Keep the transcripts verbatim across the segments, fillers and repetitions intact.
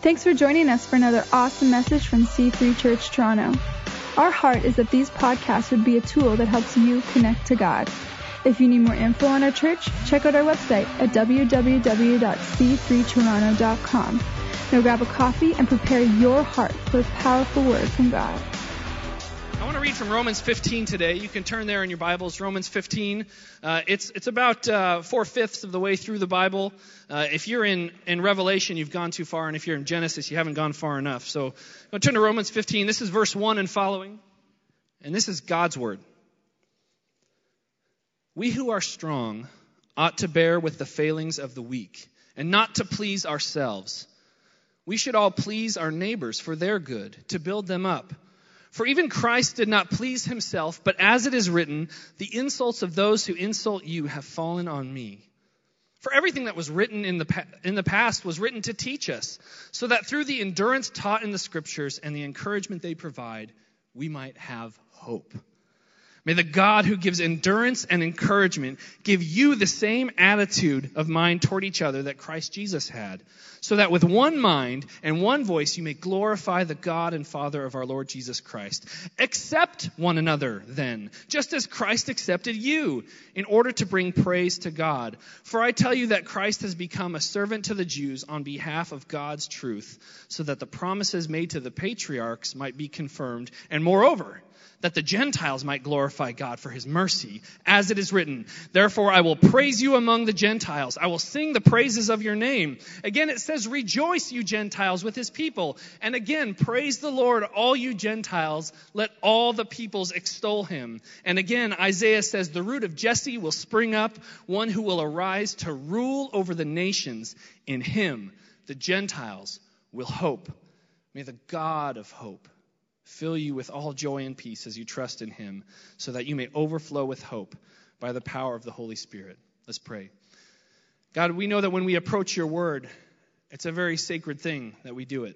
Thanks for joining us for another awesome message from C three Church Toronto. Our heart is that these podcasts would be a tool that helps you connect to God. If you need more info on our church, check out our website at w w w dot c three toronto dot com. Now grab a coffee and prepare your heart for a powerful word from God. I want to read from Romans fifteen today. You can turn there in your Bibles, Romans fifteen. Uh, it's it's about uh, four-fifths of the way through the Bible. Uh, if you're in, in Revelation, you've gone too far, and if you're in Genesis, you haven't gone far enough. So I'm going to turn to Romans fifteen. This is verse one and following, and this is God's word. We who are strong ought to bear with the failings of the weak, and not to please ourselves. We should all please our neighbors for their good, to build them up. For even Christ did not please himself, but as it is written, the insults of those who insult you have fallen on me. For everything that was written in the pa- in the past was written to teach us, so that through the endurance taught in the Scriptures and the encouragement they provide, we might have hope. May the God who gives endurance and encouragement give you the same attitude of mind toward each other that Christ Jesus had, so that with one mind and one voice you may glorify the God and Father of our Lord Jesus Christ. Accept one another then, just as Christ accepted you, in order to bring praise to God. For I tell you that Christ has become a servant to the Jews on behalf of God's truth, so that the promises made to the patriarchs might be confirmed, and moreover, that the Gentiles might glorify God for his mercy, as it is written, therefore I will praise you among the Gentiles. I will sing the praises of your name. Again, it says, rejoice, you Gentiles, with his people. And again, praise the Lord, all you Gentiles. Let all the peoples extol him. And again, Isaiah says, the root of Jesse will spring up, one who will arise to rule over the nations. In him, the Gentiles will hope. May the God of hope fill you with all joy and peace as you trust in him, so that you may overflow with hope by the power of the Holy Spirit. Let's pray. God, we know that when we approach your word, it's a very sacred thing that we do it.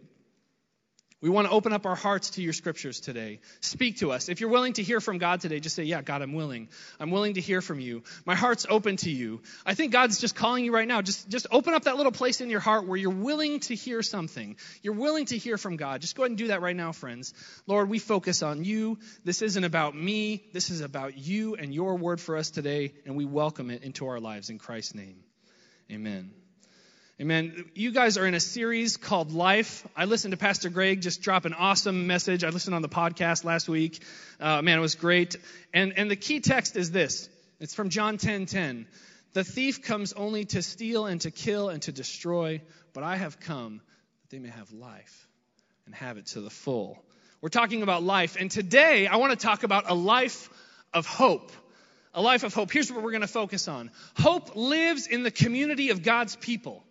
We want to open up our hearts to your scriptures today. Speak to us. If you're willing to hear from God today, just say, yeah, God, I'm willing. I'm willing to hear from you. My heart's open to you. I think God's just calling you right now. Just, just open up that little place in your heart where you're willing to hear something. You're willing to hear from God. Just go ahead and do that right now, friends. Lord, we focus on you. This isn't about me. This is about you and your word for us today, and we welcome it into our lives in Christ's name. Amen. Amen. You guys are in a series called Life. I listened to Pastor Greg just drop an awesome message. I listened on the podcast last week. Uh, man, it was great. And and the key text is this. It's from John ten ten. The thief comes only to steal and to kill and to destroy, but I have come that they may have life and have it to the full. We're talking about life. And today I want to talk about a life of hope. A life of hope. Here's what we're going to focus on. Hope lives in the community of God's people.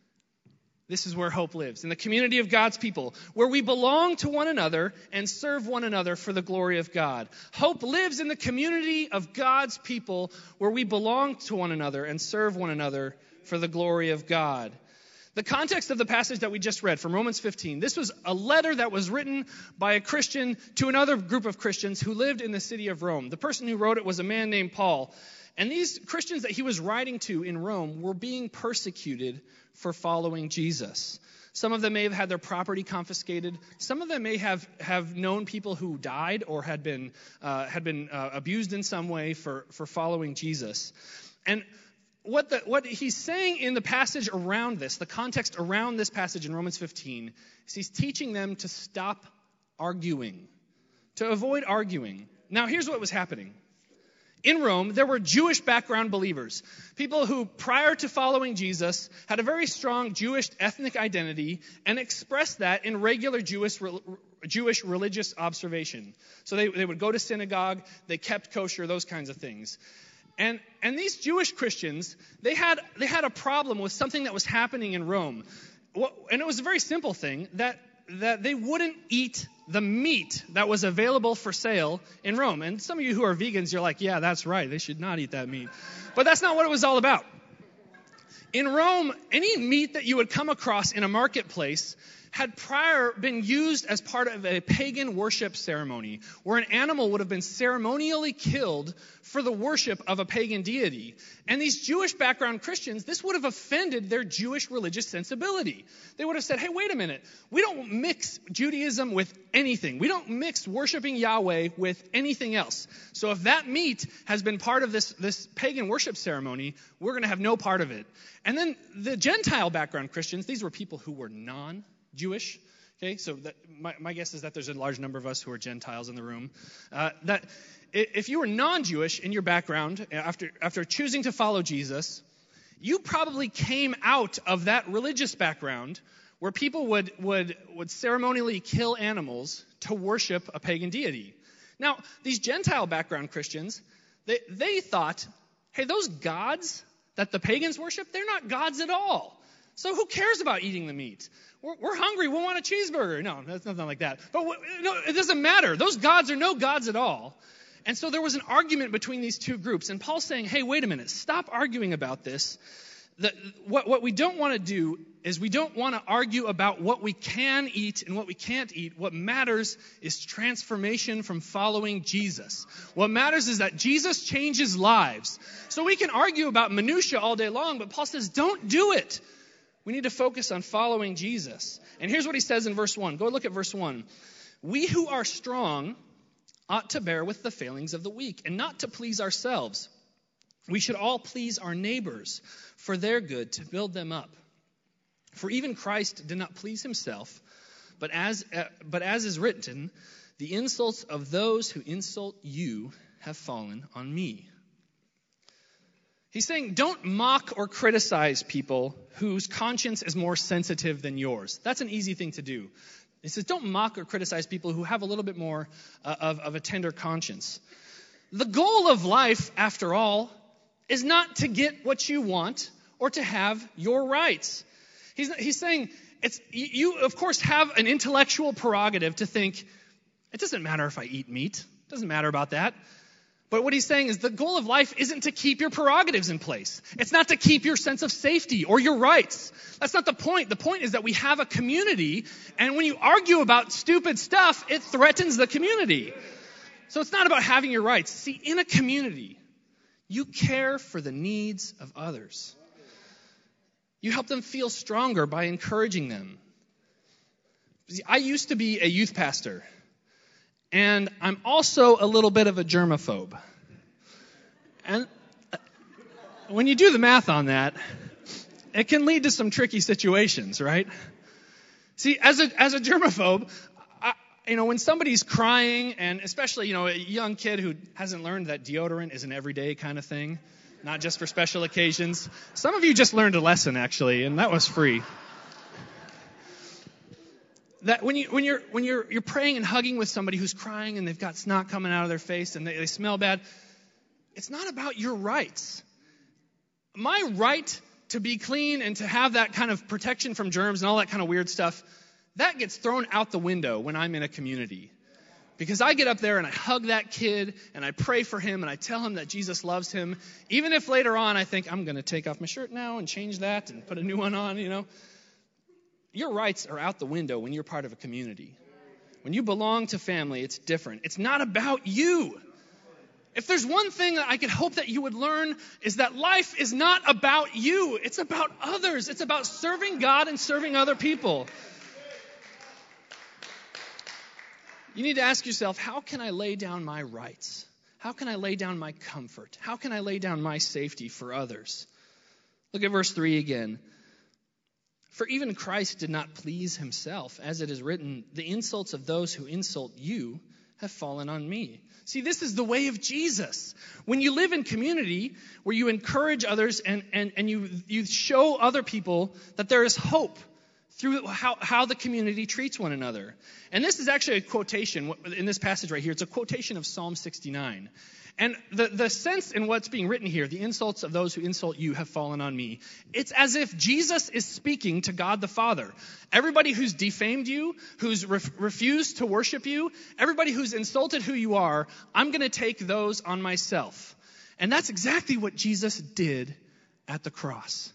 This is where hope lives, in the community of God's people, where we belong to one another and serve one another for the glory of God. Hope lives in the community of God's people, where we belong to one another and serve one another for the glory of God. The context of the passage that we just read from Romans fifteen, this was a letter that was written by a Christian to another group of Christians who lived in the city of Rome. The person who wrote it was a man named Paul. And these Christians that he was writing to in Rome were being persecuted for following Jesus. Some of them may have had their property confiscated. Some of them may have, have known people who died or had been uh, had been uh, abused in some way for, for following Jesus. And what the, what he's saying in the passage around this, the context around this passage in Romans fifteen, is he's teaching them to stop arguing, to avoid arguing. Now, here's what was happening. In Rome, there were Jewish background believers, people who, prior to following Jesus, had a very strong Jewish ethnic identity and expressed that in regular Jewish Jewish religious observation. So they, they would go to synagogue, they kept kosher, those kinds of things. And and these Jewish Christians, they had they had a problem with something that was happening in Rome. And it was a very simple thing, that that they wouldn't eat the meat that was available for sale in Rome. And some of you who are vegans, you're like, yeah, that's right. They should not eat that meat. But that's not what it was all about. In Rome, any meat that you would come across in a marketplace had prior been used as part of a pagan worship ceremony, where an animal would have been ceremonially killed for the worship of a pagan deity. And these Jewish background Christians, this would have offended their Jewish religious sensibility. They would have said, hey, wait a minute, we don't mix Judaism with anything. We don't mix worshiping Yahweh with anything else. So if that meat has been part of this, this pagan worship ceremony, we're going to have no part of it. And then the Gentile background Christians, these were people who were non Jewish, okay, so that, my, my guess is that there's a large number of us who are Gentiles in the room. Uh, that if you were non-Jewish in your background, after after choosing to follow Jesus, you probably came out of that religious background where people would would would ceremonially kill animals to worship a pagan deity. Now, these Gentile background Christians, they they thought, hey, those gods that the pagans worship, they're not gods at all. So who cares about eating the meat? We're, we're hungry. We want a cheeseburger. No, that's nothing like that. But no, it doesn't matter. Those gods are no gods at all. And so there was an argument between these two groups. And Paul's saying, hey, wait a minute. Stop arguing about this. The, what, what we don't want to do is we don't want to argue about what we can eat and what we can't eat. What matters is transformation from following Jesus. What matters is that Jesus changes lives. So we can argue about minutia all day long, but Paul says, don't do it. We need to focus on following Jesus. And here's what he says in verse one. Go look at verse one. We who are strong ought to bear with the failings of the weak and not to please ourselves. We should all please our neighbors for their good, to build them up. For even Christ did not please himself, but as, uh, but as is written, the insults of those who insult you have fallen on me. He's saying, don't mock or criticize people whose conscience is more sensitive than yours. That's an easy thing to do. He says, don't mock or criticize people who have a little bit more uh, of, of a tender conscience. The goal of life, after all, is not to get what you want or to have your rights. He's, he's saying, it's you, of course, have an intellectual prerogative to think, it doesn't matter if I eat meat. It doesn't matter about that. But what he's saying is the goal of life isn't to keep your prerogatives in place. It's not to keep your sense of safety or your rights. That's not the point. The point is that we have a community, and when you argue about stupid stuff, it threatens the community. So it's not about having your rights. See, in a community, you care for the needs of others. You help them feel stronger by encouraging them. See, I used to be a youth pastor. And I'm also a little bit of a germaphobe. And when you do the math on that, it can lead to some tricky situations, right? See, as a as a germaphobe, I, you know, when somebody's crying, and especially, you know, a young kid who hasn't learned that deodorant is an everyday kind of thing, not just for special occasions. Some of you just learned a lesson, actually, and that was free. That when you when you're when you're you're praying and hugging with somebody who's crying and they've got snot coming out of their face and they, they smell bad, it's not about your rights. My right to be clean and to have that kind of protection from germs and all that kind of weird stuff, that gets thrown out the window when I'm in a community. Because I get up there and I hug that kid and I pray for him and I tell him that Jesus loves him, even if later on I think I'm going to take off my shirt now and change that and put a new one on, you know. Your rights are out the window when you're part of a community. When you belong to family, it's different. It's not about you. If there's one thing that I could hope that you would learn is that life is not about you. It's about others. It's about serving God and serving other people. You need to ask yourself, how can I lay down my rights? How can I lay down my comfort? How can I lay down my safety for others? Look at verse three again. For even Christ did not please himself, as it is written, the insults of those who insult you have fallen on me. See, this is the way of Jesus. When you live in community where you encourage others and, and, and you, you show other people that there is hope through how, how the community treats one another. And this is actually a quotation in this passage right here. It's a quotation of Psalm sixty-nine. And the, the sense in what's being written here, the insults of those who insult you have fallen on me, it's as if Jesus is speaking to God the Father. Everybody who's defamed you, who's re- refused to worship you, everybody who's insulted who you are, I'm going to take those on myself. And that's exactly what Jesus did at the cross.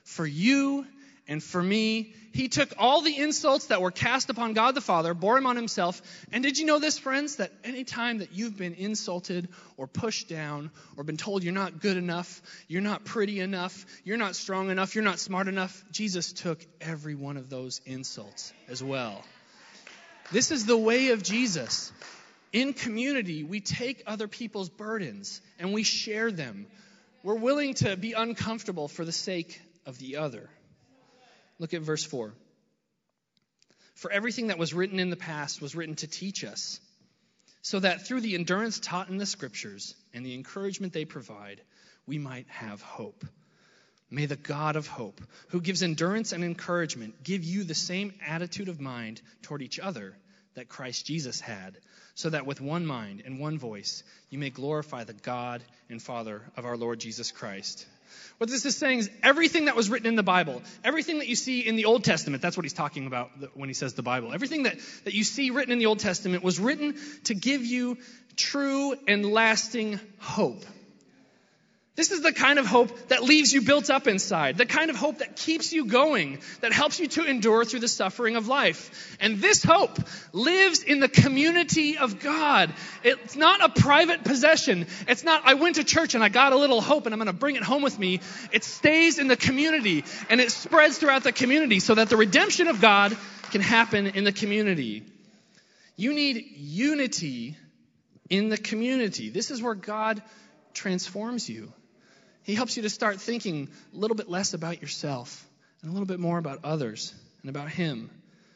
for you and for me. He took all the insults that were cast upon God the Father, bore him on himself. And did you know this, friends, that any time that you've been insulted or pushed down or been told you're not good enough, you're not pretty enough, you're not strong enough, you're not smart enough, Jesus took every one of those insults as well. This is the way of Jesus. In community, we take other people's burdens and we share them. We're willing to be uncomfortable for the sake of the other. Look at verse four. For everything that was written in the past was written to teach us, so that through the endurance taught in the Scriptures and the encouragement they provide, we might have hope. May the God of hope, who gives endurance and encouragement, give you the same attitude of mind toward each other that Christ Jesus had, so that with one mind and one voice you may glorify the God and Father of our Lord Jesus Christ. What this is saying is everything that was written in the Bible, everything that you see in the Old Testament, that's what he's talking about when he says the Bible. Everything that, that you see written in the Old Testament was written to give you true and lasting hope. This is the kind of hope that leaves you built up inside, the kind of hope that keeps you going, that helps you to endure through the suffering of life. And this hope lives in the community of God. It's not a private possession. It's not, I went to church and I got a little hope and I'm going to bring it home with me. It stays in the community and it spreads throughout the community so that the redemption of God can happen in the community. You need unity in the community. This is where God transforms you. He helps you to start thinking a little bit less about yourself and a little bit more about others and about him.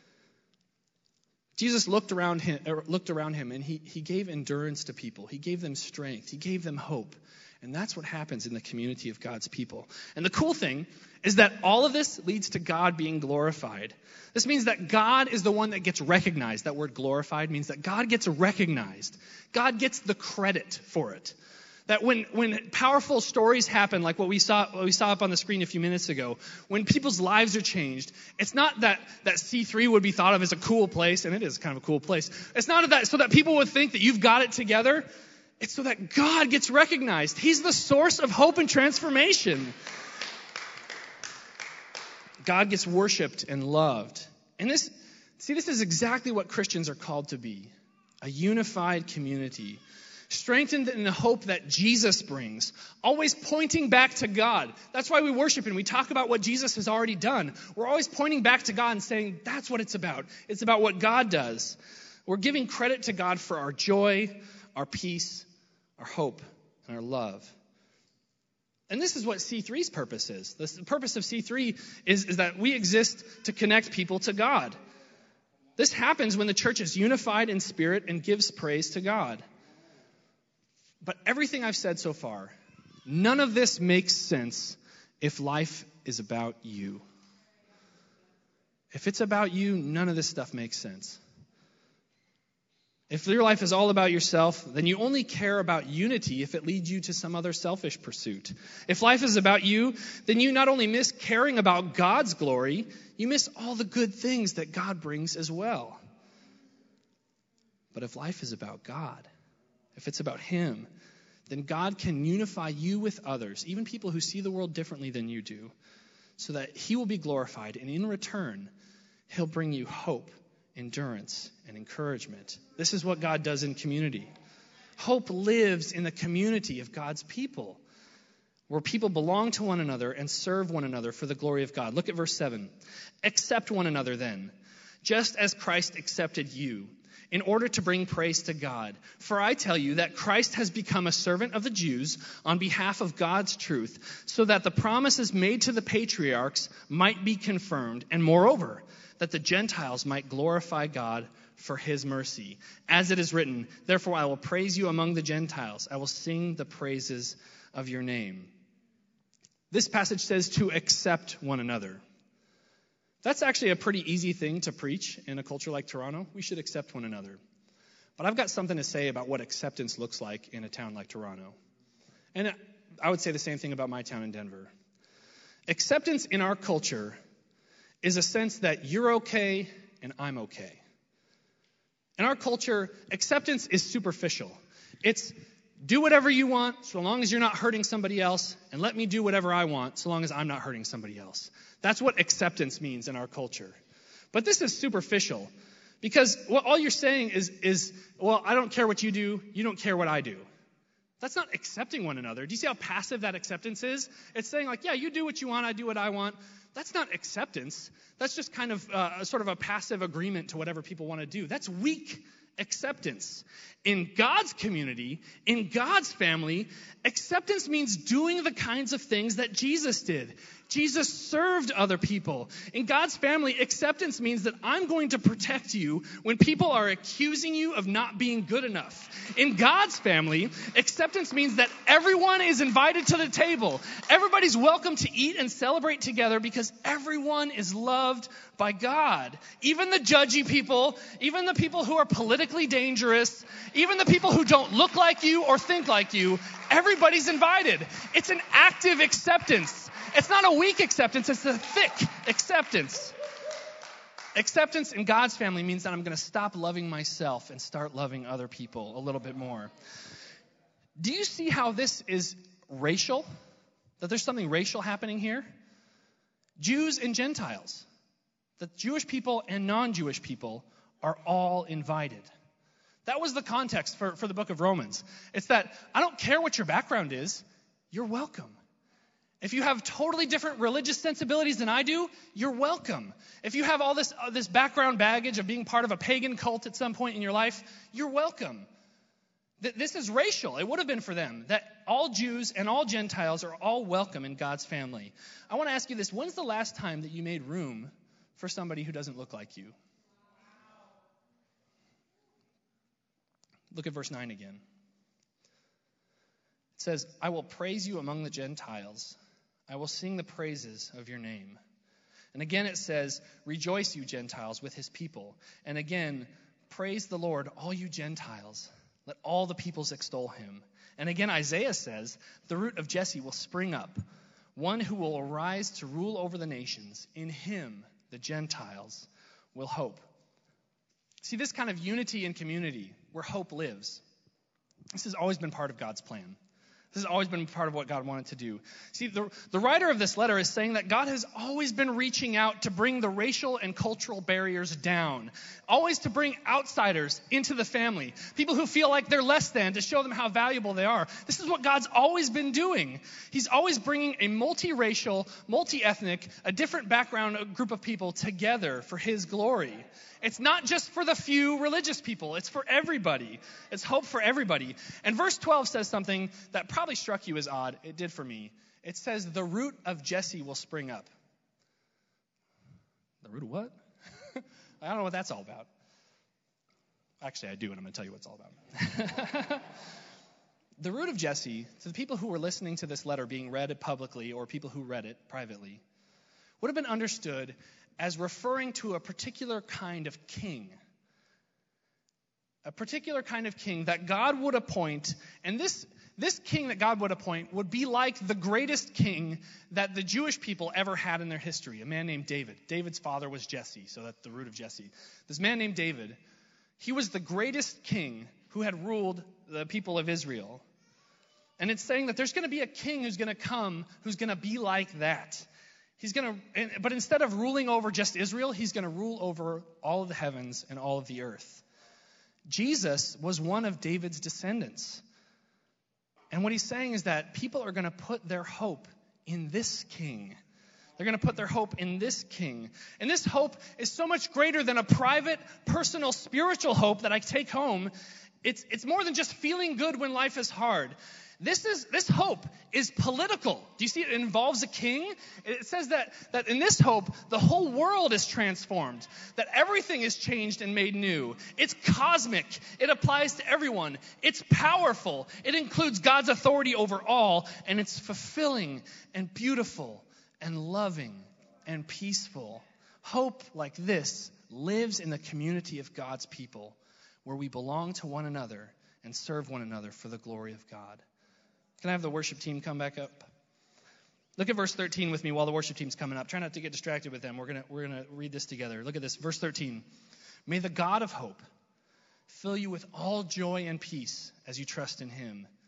Jesus looked around him, looked around him and he, he gave endurance to people. He gave them strength. He gave them hope. And that's what happens in the community of God's people. And the cool thing is that all of this leads to God being glorified. This means that God is the one that gets recognized. That word glorified means that God gets recognized. God gets the credit for it. That when, when powerful stories happen, like what we saw what we saw up on the screen a few minutes ago, when people's lives are changed, it's not that, that C three would be thought of as a cool place, and it is kind of a cool place. It's not that so that people would think that you've got it together. It's so that God gets recognized. He's the source of hope and transformation. God gets worshipped and loved. And this, see, this is exactly what Christians are called to be. A unified community. Strengthened in the hope that Jesus brings, always pointing back to God. That's why we worship and we talk about what Jesus has already done. We're always pointing back to God and saying, that's what it's about. It's about what God does. We're giving credit to God for our joy, our peace, our hope, and our love. And this is what C three's purpose is. The purpose of C three is, is that we exist to connect people to God. This happens when the church is unified in spirit and gives praise to God. But everything I've said so far, none of this makes sense if life is about you. If it's about you, none of this stuff makes sense. If your life is all about yourself, then you only care about unity if it leads you to some other selfish pursuit. If life is about you, then you not only miss caring about God's glory, you miss all the good things that God brings as well. But if life is about God, if it's about him, then God can unify you with others, even people who see the world differently than you do, so that he will be glorified. And in return, he'll bring you hope, endurance, and encouragement. This is what God does in community. Hope lives in the community of God's people, where people belong to one another and serve one another for the glory of God. Look at verse seven. Accept one another then, just as Christ accepted you, in order to bring praise to God. For I tell you that Christ has become a servant of the Jews on behalf of God's truth, so that the promises made to the patriarchs might be confirmed, and moreover, that the Gentiles might glorify God for his mercy. As it is written, therefore I will praise you among the Gentiles. I will sing the praises of your name. This passage says to accept one another. That's actually a pretty easy thing to preach in a culture like Toronto. We should accept one another. But I've got something to say about what acceptance looks like in a town like Toronto. And I would say the same thing about my town in Denver. Acceptance in our culture is a sense that you're okay and I'm okay. In our culture, acceptance is superficial. It's Do whatever you want so long as you're not hurting somebody else, and let me do whatever I want so long as I'm not hurting somebody else. That's what acceptance means in our culture. But this is superficial, because what all you're saying is, is, well, I don't care what you do, you don't care what I do. That's not accepting one another. Do you see how passive that acceptance is? It's saying like, yeah, you do what you want, I do what I want. That's not acceptance. That's just kind of uh, sort of a passive agreement to whatever people want to do. That's weak acceptance. In God's community, in God's family, acceptance means doing the kinds of things that Jesus did. Jesus served other people. In God's family, acceptance means that I'm going to protect you when people are accusing you of not being good enough. In God's family, acceptance means that everyone is invited to the table. Everybody's welcome to eat and celebrate together because everyone is loved by God. Even the judgy people, even the people who are politically dangerous, even the people who don't look like you or think like you, everybody's invited. It's an active acceptance. It's not a weak acceptance, it's a thick acceptance. Acceptance in God's family means that I'm going to stop loving myself and start loving other people a little bit more. Do you see how this is racial? That there's something racial happening here? Jews and Gentiles. That Jewish people and non-Jewish people are all invited. That was the context for, for the book of Romans. It's that I don't care what your background is, you're welcome. If you have totally different religious sensibilities than I do, you're welcome. If you have all this uh, this background baggage of being part of a pagan cult at some point in your life, you're welcome. Th- this is racial. It would have been for them, that all Jews and all Gentiles are all welcome in God's family. I want to ask you this. When's the last time that you made room for somebody who doesn't look like you? Look at verse nine again. It says, I will praise you among the Gentiles. I will sing the praises of your name. And again it says, rejoice you Gentiles with his people. And again, praise the Lord, all you Gentiles. Let all the peoples extol him. And again Isaiah says, the root of Jesse will spring up, one who will arise to rule over the nations. In him the Gentiles will hope. See, this kind of unity and community where hope lives, this has always been part of God's plan. This has always been part of what God wanted to do. See, the, the writer of this letter is saying that God has always been reaching out to bring the racial and cultural barriers down. Always to bring outsiders into the family. People who feel like they're less than, to show them how valuable they are. This is what God's always been doing. He's always bringing a multiracial, multi-ethnic, a different background group of people together for his glory. It's not just for the few religious people. It's for everybody. It's hope for everybody. And verse twelve says something that probably struck you as odd. It did for me. It says, the root of Jesse will spring up. The root of what? I don't know what that's all about. Actually, I do, and I'm going to tell you what it's all about. The root of Jesse, to the people who were listening to this letter being read publicly or people who read it privately, would have been understood as referring to a particular kind of king. A particular kind of king that God would appoint. And this, this king that God would appoint would be like the greatest king that the Jewish people ever had in their history. A man named David. David's father was Jesse, so that's the root of Jesse. This man named David, he was the greatest king who had ruled the people of Israel. And it's saying that there's going to be a king who's going to come who's going to be like that. He's going to, but instead of ruling over just Israel, he's going to rule over all of the heavens and all of the earth. Jesus was one of David's descendants. And what he's saying is that people are going to put their hope in this king. They're going to put their hope in this king. And this hope is so much greater than a private, personal, spiritual hope that I take home. It's, it's more than just feeling good when life is hard. This is this hope is political. Do you see it involves a king? It says that, that in this hope, the whole world is transformed, that everything is changed and made new. It's cosmic. It applies to everyone. It's powerful. It includes God's authority over all, and it's fulfilling and beautiful and loving and peaceful. Hope like this lives in the community of God's people, where we belong to one another and serve one another for the glory of God. Can I have the worship team come back up? Look at verse thirteen with me while the worship team's coming up. Try not to get distracted with them. We're gonna we're gonna read this together. Look at this, verse thirteen. May the God of hope fill you with all joy and peace as you trust in him,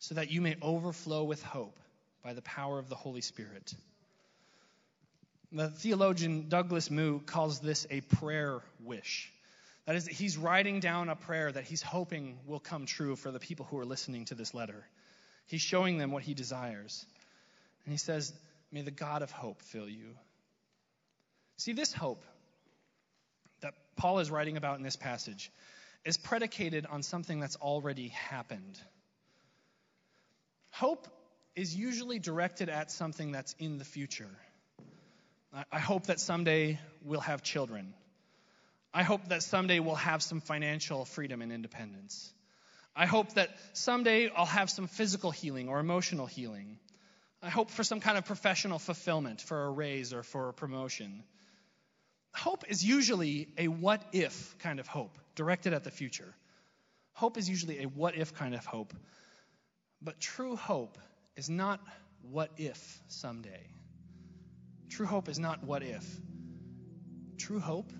so that you may overflow with hope by the power of the Holy Spirit. The theologian Douglas Moo calls this a prayer wish. That is, he's writing down a prayer that he's hoping will come true for the people who are listening to this letter. He's showing them what he desires. And he says, may the God of hope fill you. See, this hope that Paul is writing about in this passage is predicated on something that's already happened. Hope is usually directed at something that's in the future. I hope that someday we'll have children. I hope that someday we'll have some financial freedom and independence. I hope that someday I'll have some physical healing or emotional healing. I hope for some kind of professional fulfillment, for a raise or for a promotion. Hope is usually a what-if kind of hope, directed at the future. Hope is usually a what-if kind of hope. But true hope is not what-if someday. True hope is not what-if. True hope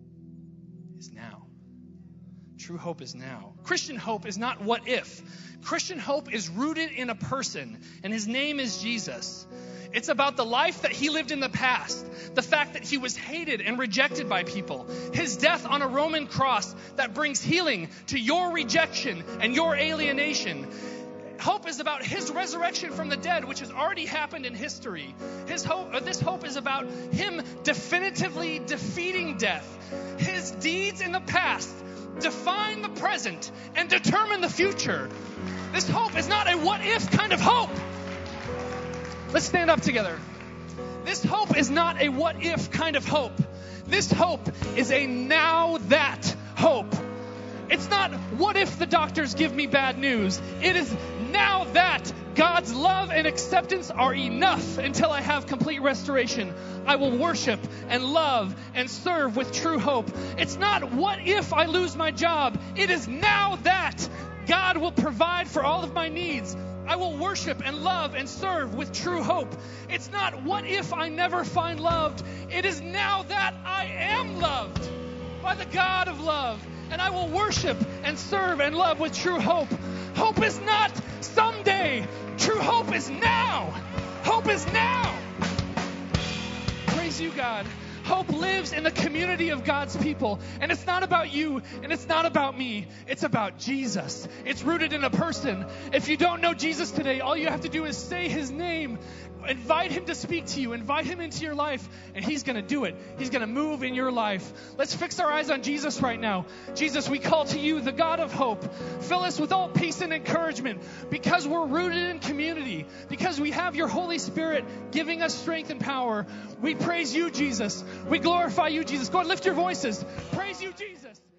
is now. True hope is now. Christian hope is not what if. Christian hope is rooted in a person, and his name is Jesus. It's about the life that he lived in the past, the fact that he was hated and rejected by people, his death on a Roman cross that brings healing to your rejection and your alienation. Hope is about his resurrection from the dead, which has already happened in history. His hope, or this hope is about him definitively defeating death. His deeds in the past define the present and determine the future. This hope is not a what-if kind of hope. Let's stand up together. This hope is not a what-if kind of hope. This hope is a now that hope. It's not, what if the doctors give me bad news? It is now that God's love and acceptance are enough until I have complete restoration. I will worship and love and serve with true hope. It's not, what if I lose my job? It is now that God will provide for all of my needs. I will worship and love and serve with true hope. It's not, what if I never find loved? It is now that I am loved by the God of love. And I will worship and serve and love with true hope. Hope is not someday. True hope is now. Hope is now. Praise you, God. Hope lives in the community of God's people. And it's not about you, and it's not about me. It's about Jesus. It's rooted in a person. If you don't know Jesus today, all you have to do is say his name. Invite him to speak to you. Invite him into your life, and he's going to do it. He's going to move in your life. Let's fix our eyes on Jesus right now. Jesus, we call to you, the God of hope. Fill us with all peace and encouragement because we're rooted in community, because we have your Holy Spirit giving us strength and power. We praise you, Jesus. We glorify you, Jesus. Go and lift your voices. Praise you, Jesus.